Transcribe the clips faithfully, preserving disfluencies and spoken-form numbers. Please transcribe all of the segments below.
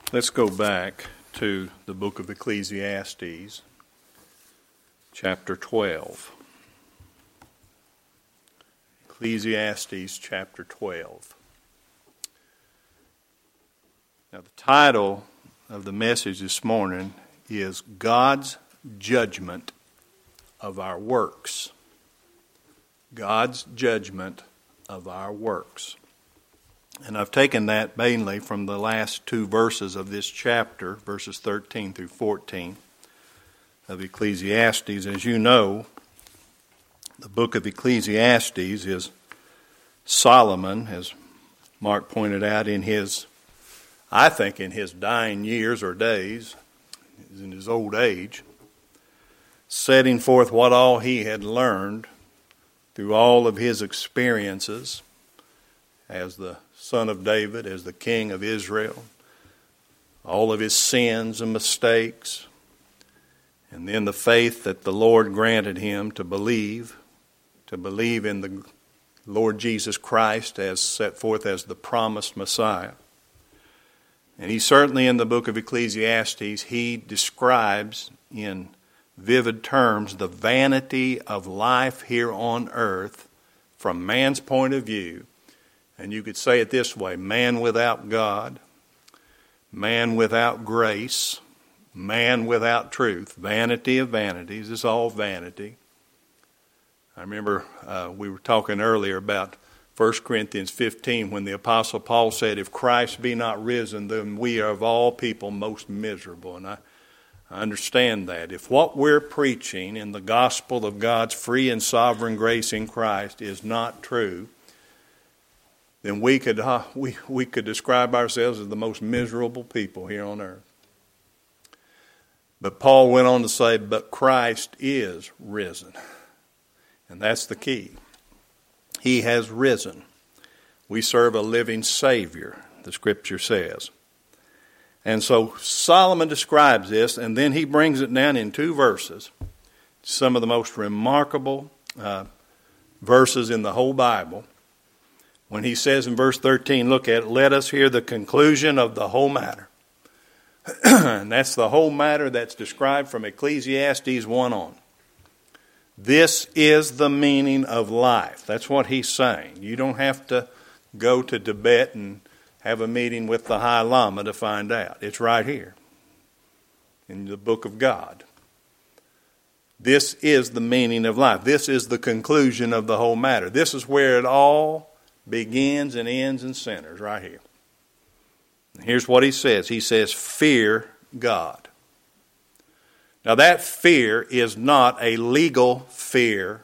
Let's go back to the book of Ecclesiastes, chapter twelve. Ecclesiastes, chapter twelve. Now, the title of the message this morning is God's Judgment of Our Works. God's Judgment of Our Works. And I've taken that mainly from the last two verses of this chapter, verses thirteen through fourteen of Ecclesiastes. As you know, the book of Ecclesiastes is Solomon, as Mark pointed out, in his, I think in his dying years or days, in his old age, setting forth what all he had learned through all of his experiences as the son of David, as the king of Israel, all of his sins and mistakes, and then the faith that the Lord granted him to believe, to believe in the Lord Jesus Christ as set forth as the promised Messiah. And he certainly in the book of Ecclesiastes, he describes in vivid terms the vanity of life here on earth from man's point of view. And you could say it this way: man without God, man without grace, man without truth. Vanity of vanities. It's all vanity. I remember uh, we were talking earlier about First Corinthians fifteen when the Apostle Paul said, if Christ be not risen, then we are of all people most miserable. And I, I understand that. If what we're preaching in the gospel of God's free and sovereign grace in Christ is not true, then we could uh, we, we could describe ourselves as the most miserable people here on earth. But Paul went on to say, but Christ is risen. And that's the key. He has risen. We serve a living Savior, the Scripture says. And so Solomon describes this, and then he brings it down in two verses. Some of the most remarkable uh, verses in the whole Bible. When he says in verse thirteen, look at it, let us hear the conclusion of the whole matter. And that's the whole matter that's described from Ecclesiastes one on. This is the meaning of life. That's what he's saying. You don't have to go to Tibet and have a meeting with the High Lama to find out. It's right here in the book of God. This is the meaning of life. This is the conclusion of the whole matter. This is where it all begins and ends and centers, right here. Here's what he says. He says, fear God. Now that fear is not a legal fear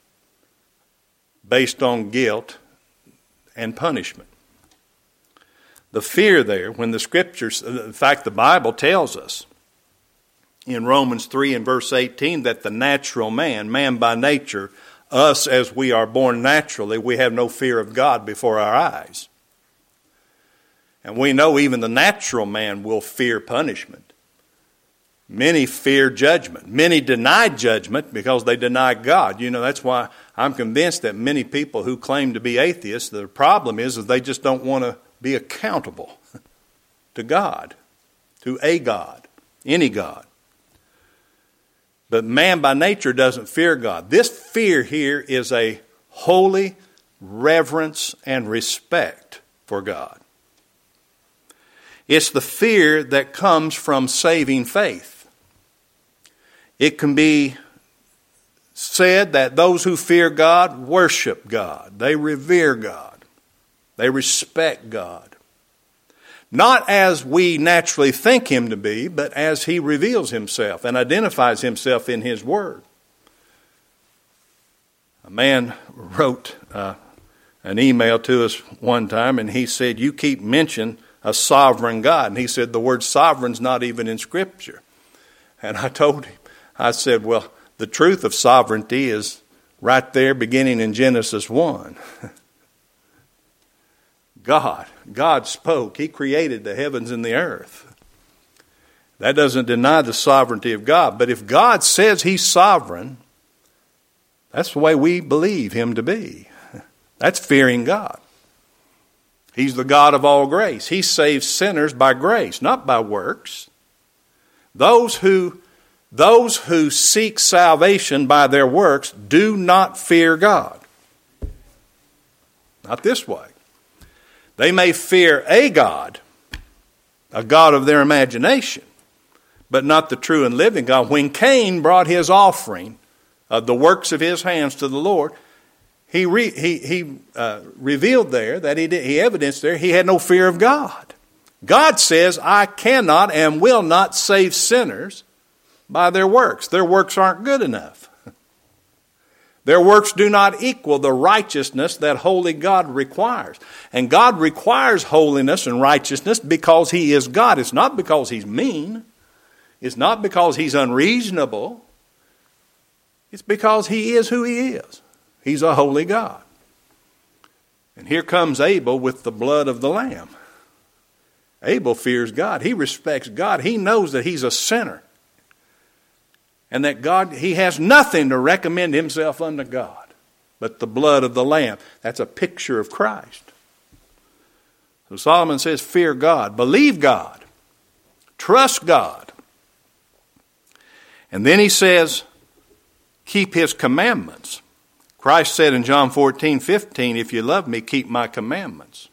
based on guilt and punishment. The fear there, when the Scriptures, in fact the Bible tells us in Romans three and verse eighteen that the natural man, man by nature, us as we are born naturally, we have no fear of God before our eyes. And we know even the natural man will fear punishment. Many fear judgment. Many deny judgment because they deny God. You know, that's why I'm convinced that many people who claim to be atheists, the problem is that they just don't want to be accountable to God, to a God, any God. But man by nature doesn't fear God. This fear here is a holy reverence and respect for God. It's the fear that comes from saving faith. It can be said that those who fear God worship God. They revere God. They respect God. Not as we naturally think Him to be, but as He reveals Himself and identifies Himself in His Word. A man wrote uh, an email to us one time, and he said, you keep mentioning a sovereign God. And he said, the word sovereign's not even in Scripture. And I told him, I said, well, the truth of sovereignty is right there beginning in Genesis one. God, God spoke. He created the heavens and the earth. That doesn't deny the sovereignty of God. But if God says He's sovereign, that's the way we believe Him to be. That's fearing God. He's the God of all grace. He saves sinners by grace, not by works. Those who, those who seek salvation by their works do not fear God. Not this way. They may fear a God, a God of their imagination, but not the true and living God. When Cain brought his offering of the works of his hands to the Lord, he re, he he uh, revealed there that he did, he evidenced there he had no fear of God. God says, I cannot and will not save sinners by their works. Their works aren't good enough. Their works do not equal the righteousness that holy God requires. And God requires holiness and righteousness because He is God. It's not because He's mean. It's not because He's unreasonable. It's because He is who He is. He's a holy God. And here comes Abel with the blood of the lamb. Abel fears God. He respects God. He knows that he's a sinner. And that God, he has nothing to recommend himself unto God but the blood of the Lamb. That's a picture of Christ. So Solomon says, fear God, believe God, trust God. And then he says, keep His commandments. Christ said in John fourteen fifteen, if you love me, keep my commandments.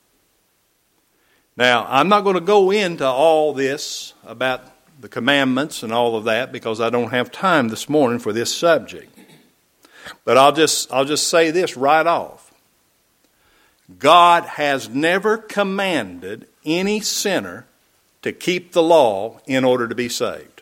Now, I'm not going to go into all this about the commandments and all of that because I don't have time this morning for this subject. But I'll just I'll just say this right off. God has never commanded any sinner to keep the law in order to be saved.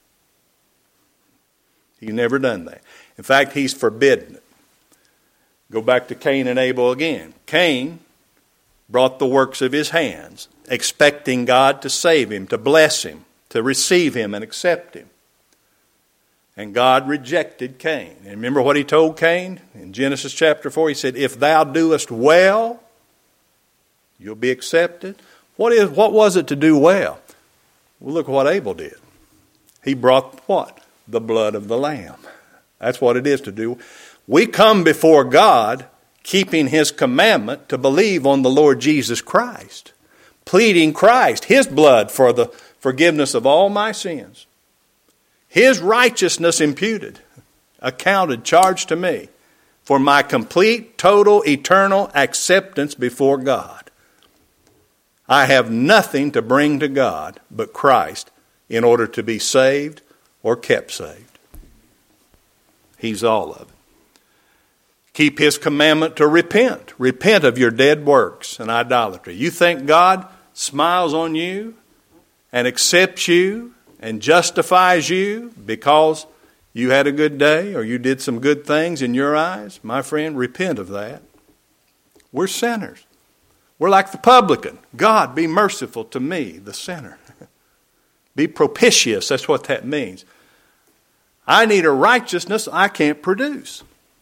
He's never done that. In fact, He's forbidden it. Go back to Cain and Abel again. Cain brought the works of his hands, expecting God to save him, to bless him, to receive him and accept him. And God rejected Cain. And remember what He told Cain in Genesis chapter four? He said, if thou doest well, you'll be accepted. What is? What was it to do well? Well, look what Abel did. He brought what? The blood of the lamb. That's what it is to do. We come before God keeping His commandment to believe on the Lord Jesus Christ, pleading Christ, His blood for the forgiveness of all my sins. His righteousness imputed, accounted, charged to me for my complete, total, eternal acceptance before God. I have nothing to bring to God but Christ in order to be saved or kept saved. He's all of it. Keep His commandment to repent. Repent of your dead works and idolatry. You think God smiles on you and accepts you and justifies you because you had a good day or you did some good things in your eyes? My friend, repent of that. We're sinners. We're like the publican. God, be merciful to me, the sinner. Be propitious. That's what that means. I need a righteousness I can't produce.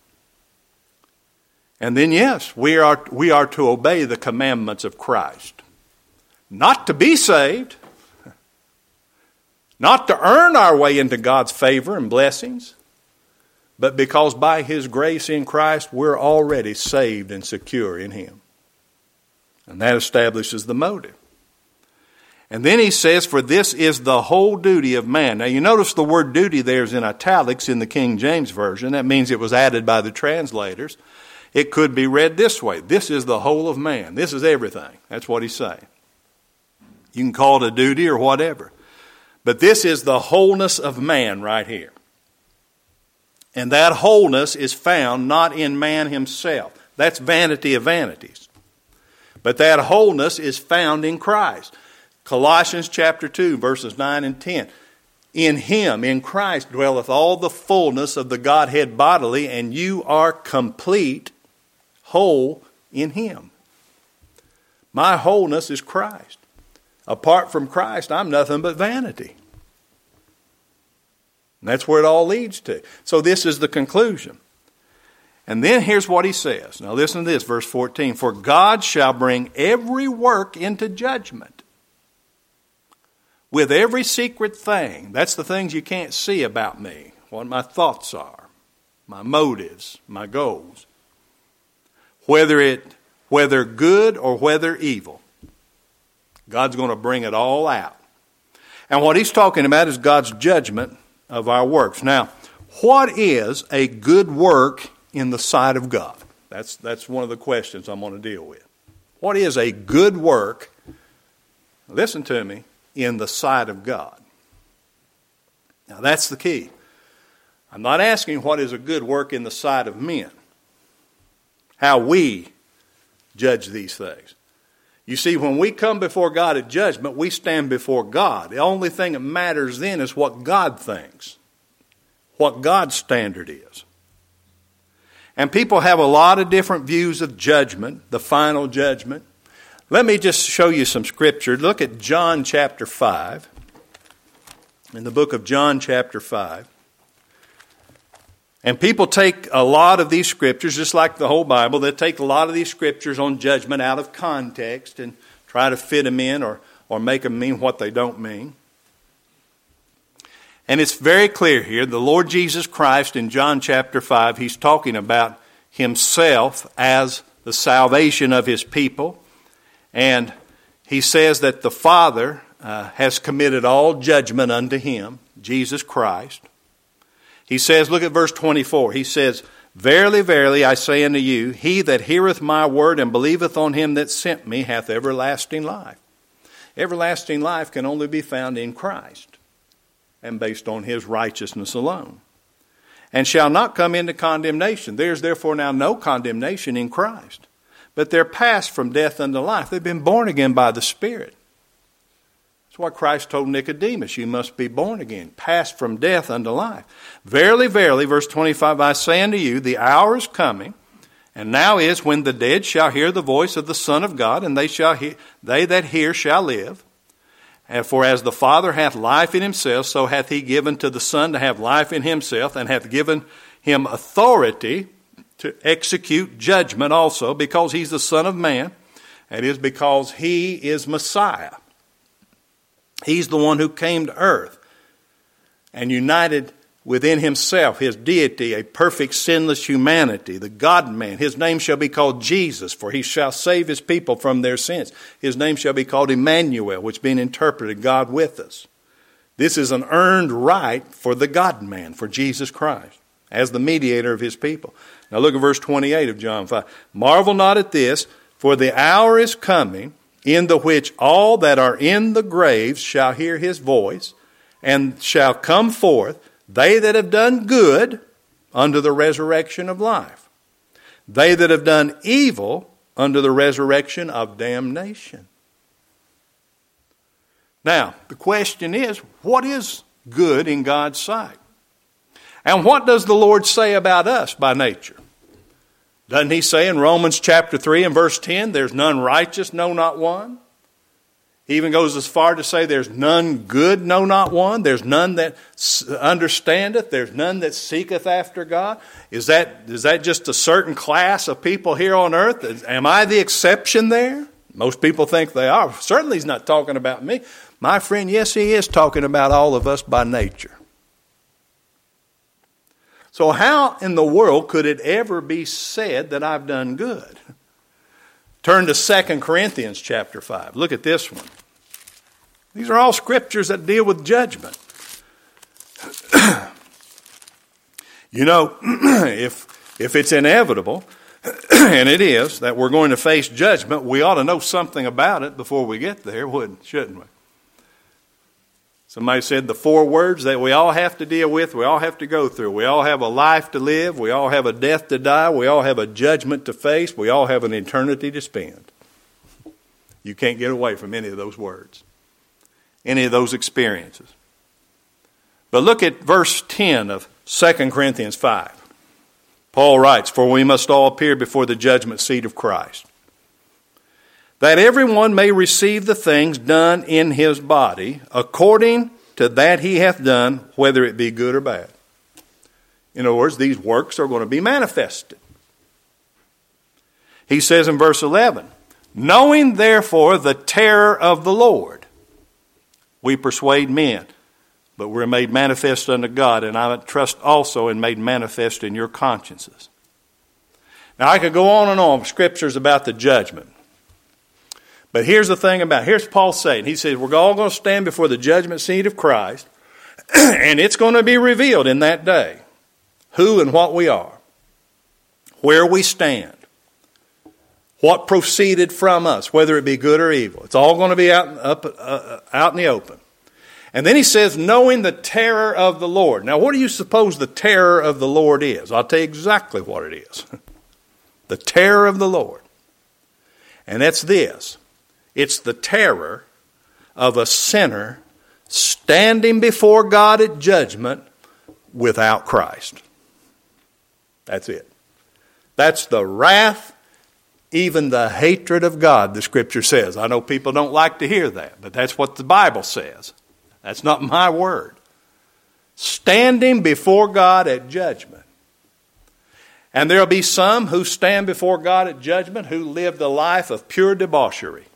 And then, yes, we are, we are to obey the commandments of Christ. Not to be saved. Not to earn our way into God's favor and blessings. But because by His grace in Christ, we're already saved and secure in Him. And that establishes the motive. And then he says, for this is the whole duty of man. Now you notice the word duty there is in italics in the King James Version. That means it was added by the translators. It could be read this way. This is the whole of man. This is everything. That's what he's saying. You can call it a duty or whatever. But this is the wholeness of man right here. And that wholeness is found not in man himself. That's vanity of vanities. But that wholeness is found in Christ. Colossians chapter two, verses nine and ten. In Him, in Christ, dwelleth all the fullness of the Godhead bodily, and you are complete, whole in Him. My wholeness is Christ. Apart from Christ, I'm nothing but vanity. And that's where it all leads to. So this is the conclusion. And then here's what he says. Now listen to this, verse fourteen. For God shall bring every work into judgment, with every secret thing. That's the things you can't see about me, what my thoughts are, my motives, my goals. Whether it whether good or whether evil. God's going to bring it all out. And what he's talking about is God's judgment of our works. Now, what is a good work in the sight of God? That's, that's one of the questions I'm going to deal with. What is a good work, listen to me, in the sight of God? Now, that's the key. I'm not asking what is a good work in the sight of men, how we judge these things. You see, when we come before God at judgment, we stand before God. The only thing that matters then is what God thinks, what God's standard is. And people have a lot of different views of judgment, the final judgment. Let me just show you some scripture. Look at John chapter five. In the book of John chapter five. And people take a lot of these scriptures, just like the whole Bible, they take a lot of these scriptures on judgment out of context and try to fit them in or, or make them mean what they don't mean. And it's very clear here, the Lord Jesus Christ in John chapter five, he's talking about himself as the salvation of his people. And he says that the Father uh, has committed all judgment unto him, Jesus Christ. He says, look at verse twenty-four. He says, Verily, verily, I say unto you, he that heareth my word and believeth on him that sent me hath everlasting life. Everlasting life can only be found in Christ and based on his righteousness alone. And shall not come into condemnation. There is therefore now no condemnation in Christ. But they're passed from death unto life. They've been born again by the Spirit. That's what Christ told Nicodemus. You must be born again, passed from death unto life. Verily, verily, verse twenty-five, I say unto you, the hour is coming, and now is when the dead shall hear the voice of the Son of God, and they shall hear, they that hear shall live. And for as the Father hath life in himself, so hath he given to the Son to have life in himself, and hath given him authority to execute judgment also, because he's the Son of Man. That is because he is Messiah. He's the one who came to earth and united within himself his deity, a perfect sinless humanity, the God-man. His name shall be called Jesus, for he shall save his people from their sins. His name shall be called Emmanuel, which being interpreted, God with us. This is an earned right for the God-man, for Jesus Christ, as the mediator of his people. Now look at verse twenty-eight of John five. Marvel not at this, for the hour is coming, in the which all that are in the graves shall hear his voice, and shall come forth, they that have done good unto the resurrection of life, they that have done evil unto the resurrection of damnation. Now, the question is, what is good in God's sight? And what does the Lord say about us by nature? Doesn't he say in Romans chapter three and verse ten, there's none righteous, no, not one? He even goes as far to say there's none good, no, not one. There's none that understandeth. There's none that seeketh after God. Is that, is that just a certain class of people here on earth? Am I the exception there? Most people think they are. Certainly he's not talking about me. My friend, yes, he is talking about all of us by nature. So how in the world could it ever be said that I've done good? Turn to Second Corinthians chapter five. Look at this one. These are all scriptures that deal with judgment. You know, if, if it's inevitable, and it is, that we're going to face judgment, we ought to know something about it before we get there, wouldn't, shouldn't we? Somebody said the four words that we all have to deal with, we all have to go through. We all have a life to live. We all have a death to die. We all have a judgment to face. We all have an eternity to spend. You can't get away from any of those words, any of those experiences. But look at verse ten of Second Corinthians five. Paul writes, For we must all appear before the judgment seat of Christ, that everyone may receive the things done in his body according to that he hath done, whether it be good or bad. In other words, these works are going to be manifested. He says in verse eleven, Knowing therefore the terror of the Lord, we persuade men, but we're made manifest unto God, and I trust also and made manifest in your consciences. Now, I could go on and on with scriptures about the judgment. But here's the thing about it. Here's Paul saying. He says, we're all going to stand before the judgment seat of Christ, and it's going to be revealed in that day who and what we are, where we stand, what proceeded from us, whether it be good or evil. It's all going to be out, up, uh, out in the open. And then he says, knowing the terror of the Lord. Now, what do you suppose the terror of the Lord is? I'll tell you exactly what it is. The terror of the Lord. And that's this. It's the terror of a sinner standing before God at judgment without Christ. That's it. That's the wrath, even the hatred of God, the Scripture says. I know people don't like to hear that, but that's what the Bible says. That's not my word. Standing before God at judgment. And there will be some who stand before God at judgment who live the life of pure debauchery.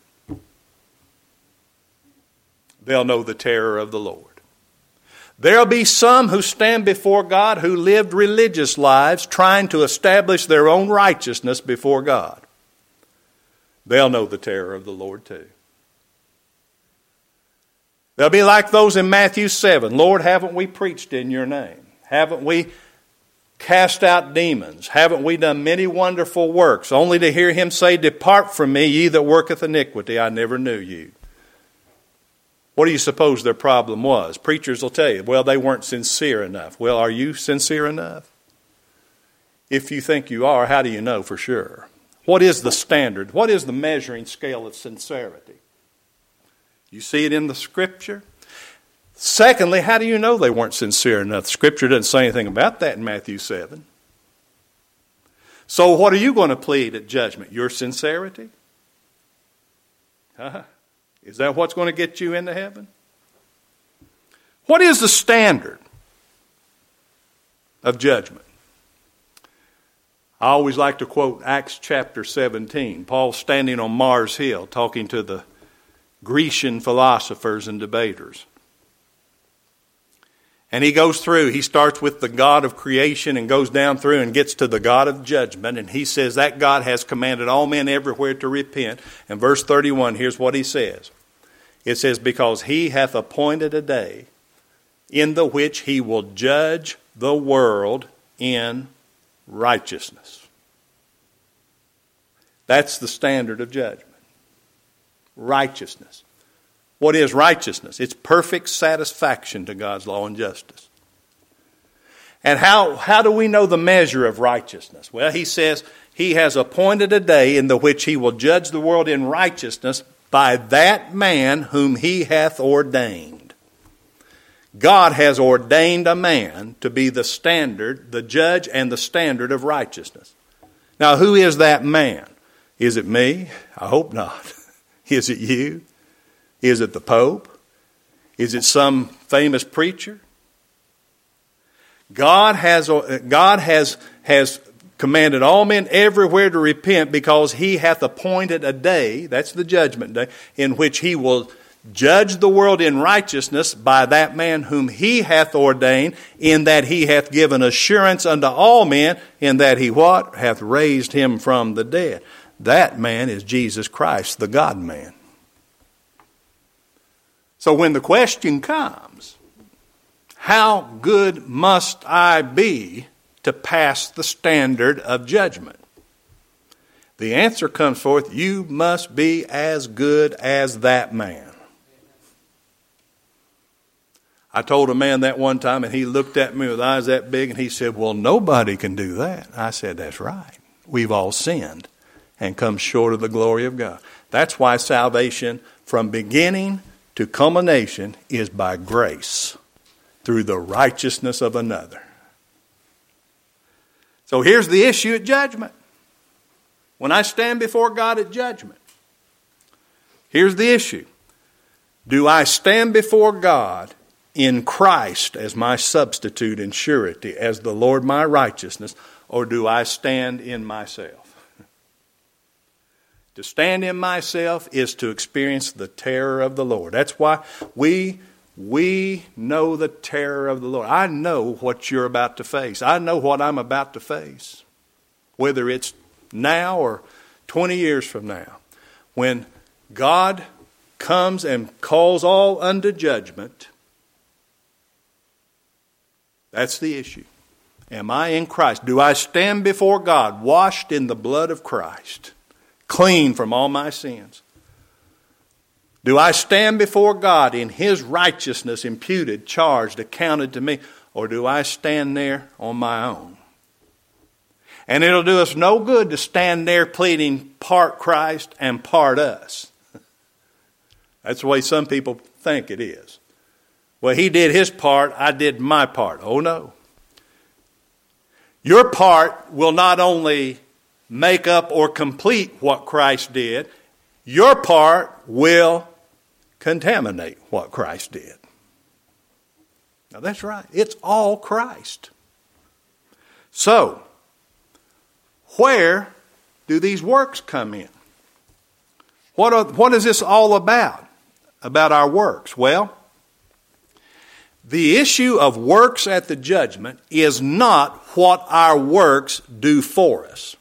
They'll know the terror of the Lord. There'll be some who stand before God who lived religious lives trying to establish their own righteousness before God. They'll know the terror of the Lord too. They'll be like those in Matthew seven. Lord, haven't we preached in your name? Haven't we cast out demons? Haven't we done many wonderful works? Only to hear him say, depart from me, ye that worketh iniquity, I never knew you. What do you suppose their problem was? Preachers will tell you, well, they weren't sincere enough. Well, are you sincere enough? If you think you are, how do you know for sure? What is the standard? What is the measuring scale of sincerity? You see it in the Scripture. Secondly, how do you know they weren't sincere enough? The Scripture doesn't say anything about that in Matthew seven. So what are you going to plead at judgment? Your sincerity? Huh? Is that what's going to get you into heaven? What is the standard of judgment? I always like to quote Acts chapter seventeen. Paul standing on Mars Hill talking to the Grecian philosophers and debaters. And he goes through, he starts with the God of creation and goes down through and gets to the God of judgment. And he says that God has commanded all men everywhere to repent. And verse thirty-one, here's what he says. It says, because he hath appointed a day in the which he will judge the world in righteousness. That's the standard of judgment. Righteousness. What is righteousness? It's perfect satisfaction to God's law and justice. And how, how do we know the measure of righteousness? Well, he says he has appointed a day in the which he will judge the world in righteousness by that man whom he hath ordained. God has ordained a man to be the standard, the judge and the standard of righteousness. Now, who is that man? Is it me? I hope not. Is it you? Is it the Pope? Is it some famous preacher? God has, God has, has commanded all men everywhere to repent because he hath appointed a day, that's the judgment day, in which he will judge the world in righteousness by that man whom he hath ordained, in that he hath given assurance unto all men, in that he what? Hath raised him from the dead. That man is Jesus Christ, the God-man. So when the question comes, how good must I be to pass the standard of judgment? The answer comes forth, you must be as good as that man. I told a man that one time, and he looked at me with eyes that big, and he said, well, nobody can do that. I said, that's right. We've all sinned and come short of the glory of God. That's why salvation from beginning to culmination is by grace through the righteousness of another. So here's the issue at judgment. When I stand before God at judgment, here's the issue. Do I stand before God in Christ as my substitute and surety, as the Lord my righteousness, or do I stand in myself? To stand in myself is to experience the terror of the Lord. That's why we, we know the terror of the Lord. I know what you're about to face. I know what I'm about to face. Whether it's now or twenty years from now, when God comes and calls all unto judgment, that's the issue. Am I in Christ? Do I stand before God washed in the blood of Christ, clean from all my sins? Do I stand before God in His righteousness imputed, charged, accounted to me? Or do I stand there on my own? And it'll do us no good to stand there pleading part Christ and part us. That's the way some people think it is. Well, He did His part, I did my part. Oh no. Your part will not only make up or complete what Christ did, your part will contaminate what Christ did. Now that's right. It's all Christ. So, where do these works come in? What are, what is this all about? About our works? Well, the issue of works at the judgment is not what our works do for us.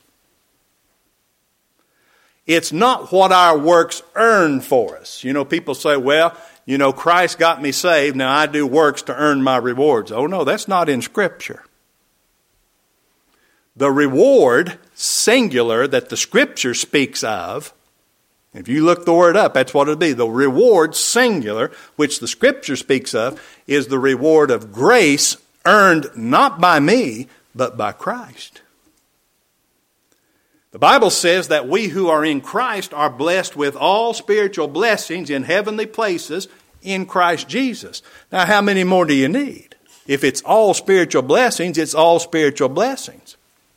It's not what our works earn for us. You know, people say, well, you know, Christ got me saved, now I do works to earn my rewards. Oh no, that's not in Scripture. The reward, singular, that the Scripture speaks of, if you look the word up, that's what it'll be. The reward, singular, which the Scripture speaks of, is the reward of grace earned not by me, but by Christ. The Bible says that we who are in Christ are blessed with all spiritual blessings in heavenly places in Christ Jesus. Now, how many more do you need? If it's all spiritual blessings, it's all spiritual blessings.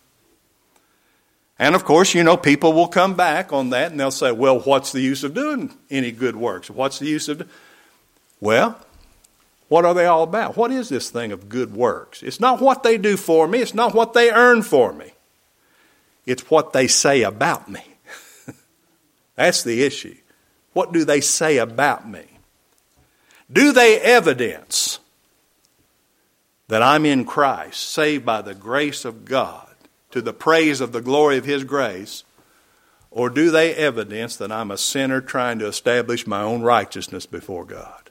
And of course, you know, people will come back on that and they'll say, well, what's the use of doing any good works? What's the use of... Do-? Well, what are they all about? What is this thing of good works? It's not what they do for me. It's not what they earn for me. It's what they say about me. That's the issue. What do they say about me? Do they evidence that I'm in Christ, saved by the grace of God, to the praise of the glory of His grace? Or do they evidence that I'm a sinner trying to establish my own righteousness before God?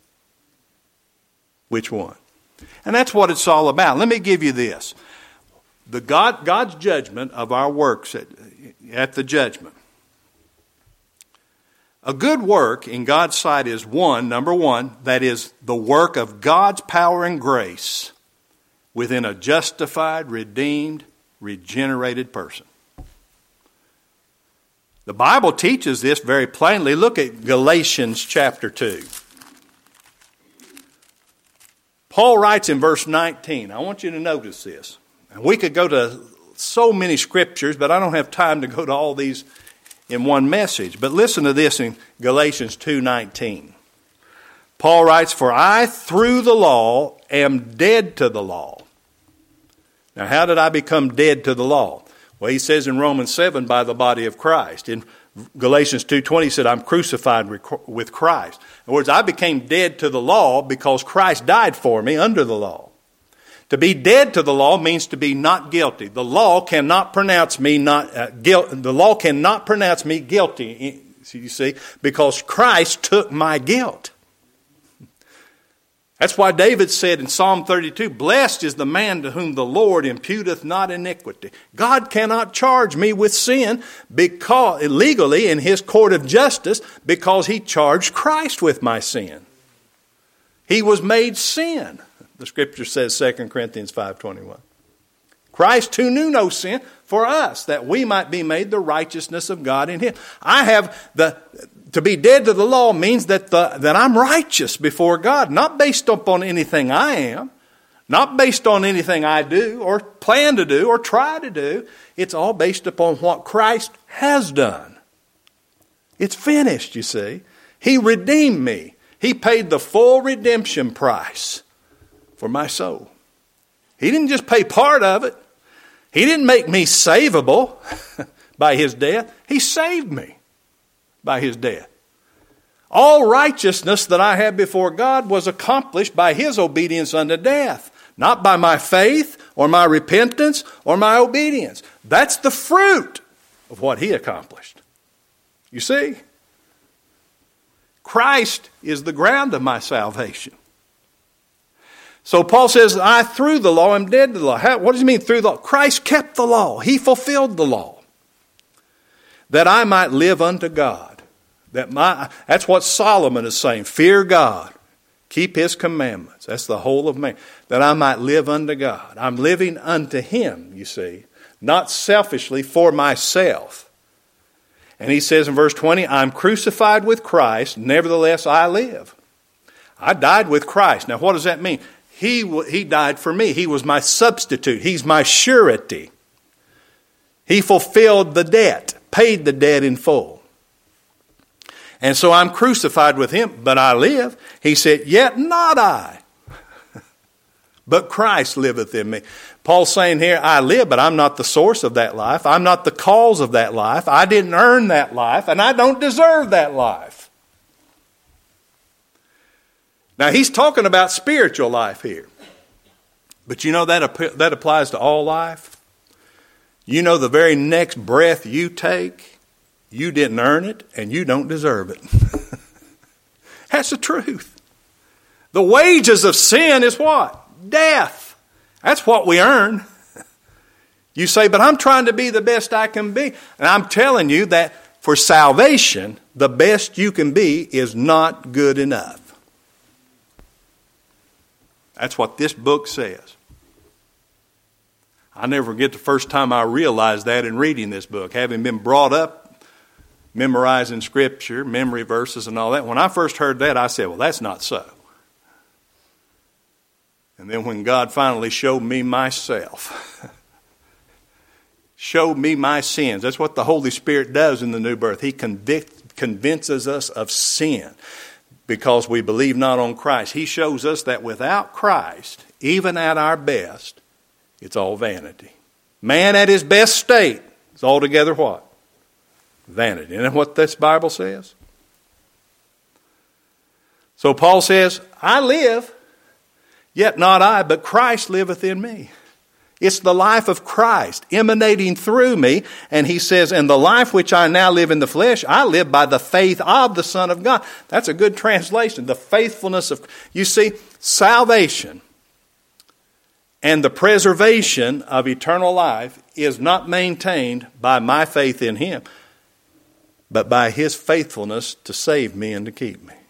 Which one? And that's what it's all about. Let me give you this. The God, God's judgment of our works at, at the judgment. A good work in God's sight is one, number one, that is the work of God's power and grace within a justified, redeemed, regenerated person. The Bible teaches this very plainly. Look at Galatians chapter two. Paul writes in verse nineteen. I want you to notice this. And we could go to so many scriptures, but I don't have time to go to all these in one message. But listen to this in Galatians two nineteen. Paul writes, "For I through the law am dead to the law." Now, how did I become dead to the law? Well, he says in Romans seven, by the body of Christ. In Galatians two twenty, he said, I'm crucified with Christ. In other words, I became dead to the law because Christ died for me under the law. To be dead to the law means to be not guilty. The law cannot pronounce me not uh, guilt. The law cannot pronounce me guilty. You see, because Christ took my guilt. That's why David said in Psalm thirty-two, "Blessed is the man to whom the Lord imputeth not iniquity." God cannot charge me with sin because illegally in His court of justice because He charged Christ with my sin. He was made sin. The Scripture says, Second Corinthians five twenty-one. Christ who knew no sin for us, that we might be made the righteousness of God in Him. I have the, to be dead to the law means that the, that I'm righteous before God, not based upon anything I am, not based on anything I do or plan to do or try to do. It's all based upon what Christ has done. It's finished, you see. He redeemed me. He paid the full redemption price for my soul. He didn't just pay part of it. He didn't make me savable by His death. He saved me by His death. All righteousness that I had before God was accomplished by His obedience unto death, not by my faith or my repentance or my obedience. That's the fruit of what he accomplished. You see? Christ is the ground of my salvation. So Paul says, I through the law am dead to the law. How, what does he mean through the law? Christ kept the law. He fulfilled the law. That I might live unto God. That my that's what Solomon is saying. Fear God. Keep his commandments. That's the whole of man. That I might live unto God. I'm living unto him, you see. Not selfishly for myself. And he says in verse twenty, I'm crucified with Christ, nevertheless I live. I died with Christ. Now what does that mean? He, he died for me. He was my substitute. He's my surety. He fulfilled the debt, paid the debt in full. And so I'm crucified with him, but I live. He said, yet not I, but Christ liveth in me. Paul's saying here, I live, but I'm not the source of that life. I'm not the cause of that life. I didn't earn that life, and I don't deserve that life. Now, he's talking about spiritual life here. But you know that, that applies to all life. You know the very next breath you take, you didn't earn it, and you don't deserve it. That's the truth. The wages of sin is what? Death. That's what we earn. You say, but I'm trying to be the best I can be. And I'm telling you that for salvation, the best you can be is not good enough. That's what this book says. I never forget the first time I realized that in reading this book, having been brought up memorizing Scripture, memory verses and all that. When I first heard that, I said, well, that's not so. And then when God finally showed me myself, showed me my sins, that's what the Holy Spirit does in the new birth. He convict, convinces us of sin. Because we believe not on Christ. He shows us that without Christ, even at our best, it's all vanity. Man at his best state is altogether what? Vanity. Isn't that what this Bible says? So Paul says, I live, yet not I, but Christ liveth in me. It's the life of Christ emanating through me. And he says, and the life which I now live in the flesh, I live by the faith of the Son of God. That's a good translation. The faithfulness of, you see, salvation and the preservation of eternal life is not maintained by my faith in him, but by his faithfulness to save me and to keep me.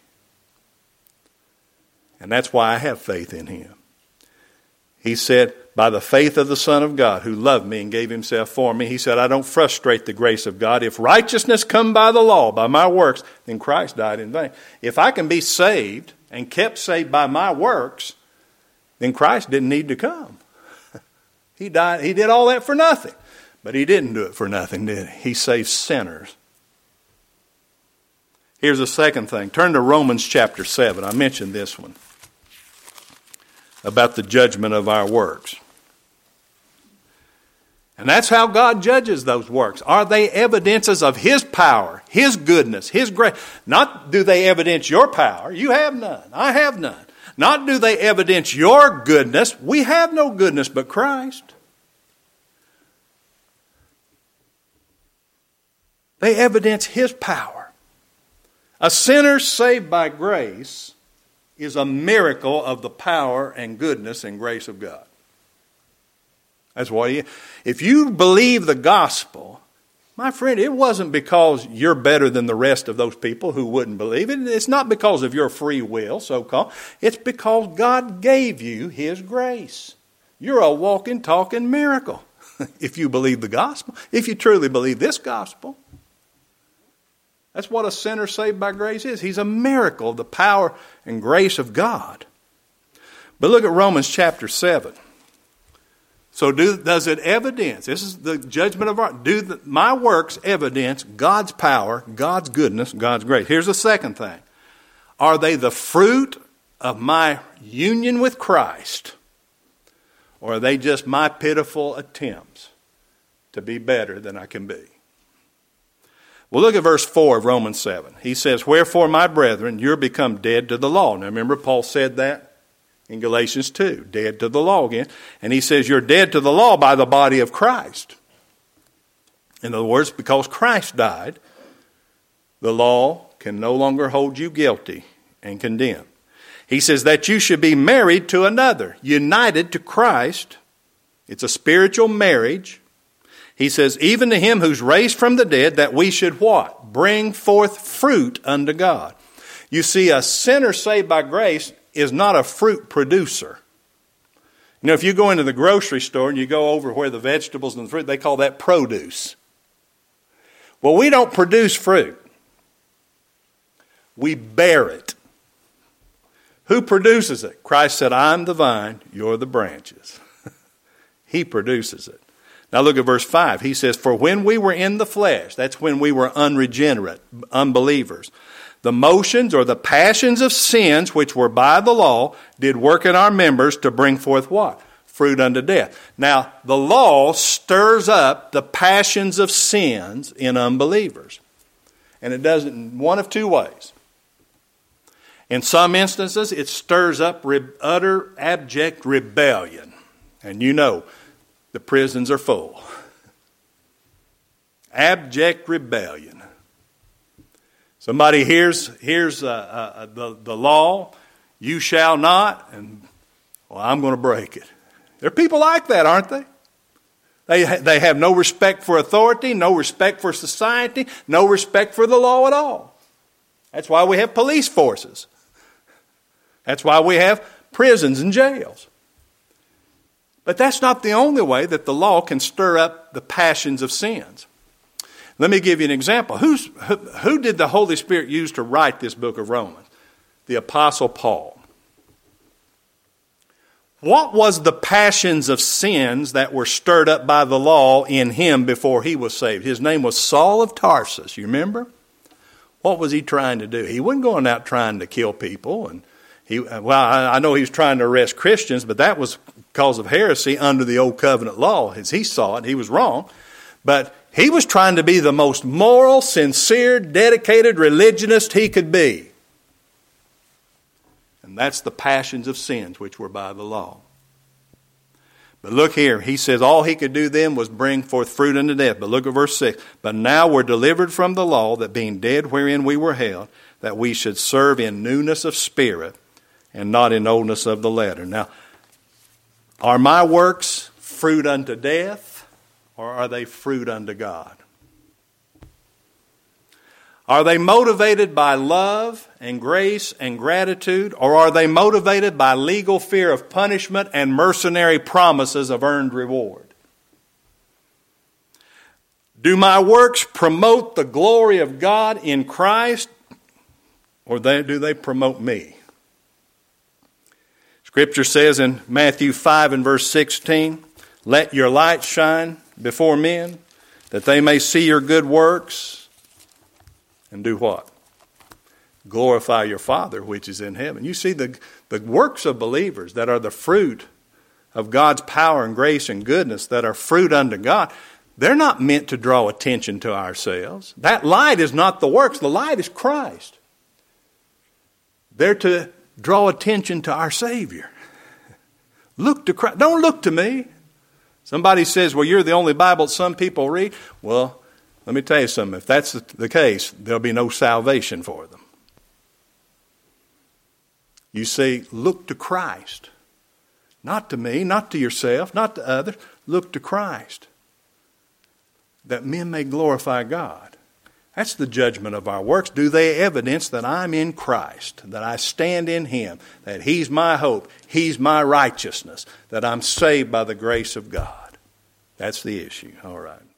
And that's why I have faith in him. He said, by the faith of the Son of God who loved me and gave himself for me. He said, I don't frustrate the grace of God. If righteousness come by the law, by my works, then Christ died in vain. If I can be saved and kept saved by my works, then Christ didn't need to come. He died. He did all that for nothing. But he didn't do it for nothing, did he? He saved sinners. Here's the second thing. Turn to Romans chapter seven. I mentioned this one about the judgment of our works. And that's how God judges those works. Are they evidences of his power, his goodness, his grace? Not do they evidence your power. You have none. I have none. Not do they evidence your goodness. We have no goodness but Christ. They evidence his power. A sinner saved by grace is a miracle of the power and goodness and grace of God. That's why you, if you believe the gospel, my friend, it wasn't because you're better than the rest of those people who wouldn't believe it. It's not because of your free will, so-called. It's because God gave you his grace. You're a walking, talking miracle if you believe the gospel, if you truly believe this gospel. That's what a sinner saved by grace is. He's a miracle of the power and grace of God. But look at Romans chapter seven. So do, does it evidence, this is the judgment of our, do the, my works evidence God's power, God's goodness, God's grace? Here's the second thing. Are they the fruit of my union with Christ? Or are they just my pitiful attempts to be better than I can be? Well, look at verse four of Romans seven. He says, wherefore, my brethren, you're become dead to the law. Now remember, Paul said that in Galatians two, dead to the law again. And he says, you're dead to the law by the body of Christ. In other words, because Christ died, the law can no longer hold you guilty and condemned. He says that you should be married to another, united to Christ. It's a spiritual marriage. He says, even to him who's raised from the dead, that we should what? Bring forth fruit unto God. You see, a sinner saved by grace is not a fruit producer. You know, if you go into the grocery store and you go over where the vegetables and the fruit, they call that produce. Well, we don't produce fruit. We bear it. Who produces it? Christ said, I'm the vine, you're the branches. He produces it. Now look at verse five. He says, for when we were in the flesh, that's when we were unregenerate, unbelievers, the motions or the passions of sins which were by the law did work in our members to bring forth what? Fruit unto death. Now, the law stirs up the passions of sins in unbelievers. And it does it in one of two ways. In some instances, it stirs up re- utter, abject rebellion. And you know, the prisons are full. Abject rebellion. Somebody hears, hears uh, uh, the, the law, you shall not, and well, I'm going to break it. There are people like that, aren't they? They, ha- they have no respect for authority, no respect for society, no respect for the law at all. That's why we have police forces. That's why we have prisons and jails. But that's not the only way that the law can stir up the passions of sins. Let me give you an example. Who's, who, who did the Holy Spirit use to write this book of Romans? The Apostle Paul. What was the passions of sins that were stirred up by the law in him before he was saved? His name was Saul of Tarsus, you remember? What was he trying to do? He wasn't going out trying to kill people. And he, well, I know he was trying to arrest Christians, but that was because of heresy under the old covenant law. As he saw it, he was wrong. But he was trying to be the most moral, sincere, dedicated religionist he could be. And that's the passions of sins which were by the law. But look here, he says all he could do then was bring forth fruit unto death. But look at verse six. But now we're delivered from the law, that being dead wherein we were held, that we should serve in newness of spirit and not in oldness of the letter. Now, are my works fruit unto death? Or are they fruit unto God? Are they motivated by love and grace and gratitude? Or are they motivated by legal fear of punishment and mercenary promises of earned reward? Do my works promote the glory of God in Christ? Or they, do they promote me? Scripture says in Matthew five and verse sixteen, let your light shine before men, that they may see your good works, and do what? Glorify your Father which is in heaven. You see, the, the works of believers that are the fruit of God's power and grace and goodness, that are fruit unto God, they're not meant to draw attention to ourselves. That light is not the works. The light is Christ. They're to draw attention to our Savior. Look to Christ. Don't look to me. Somebody says, well, you're the only Bible some people read. Well, let me tell you something. If that's the case, there'll be no salvation for them. You see, look to Christ. Not to me, not to yourself, not to others. Look to Christ. That men may glorify God. That's the judgment of our works. Do they evidence that I'm in Christ, that I stand in Him, that He's my hope, He's my righteousness, that I'm saved by the grace of God? That's the issue. All right.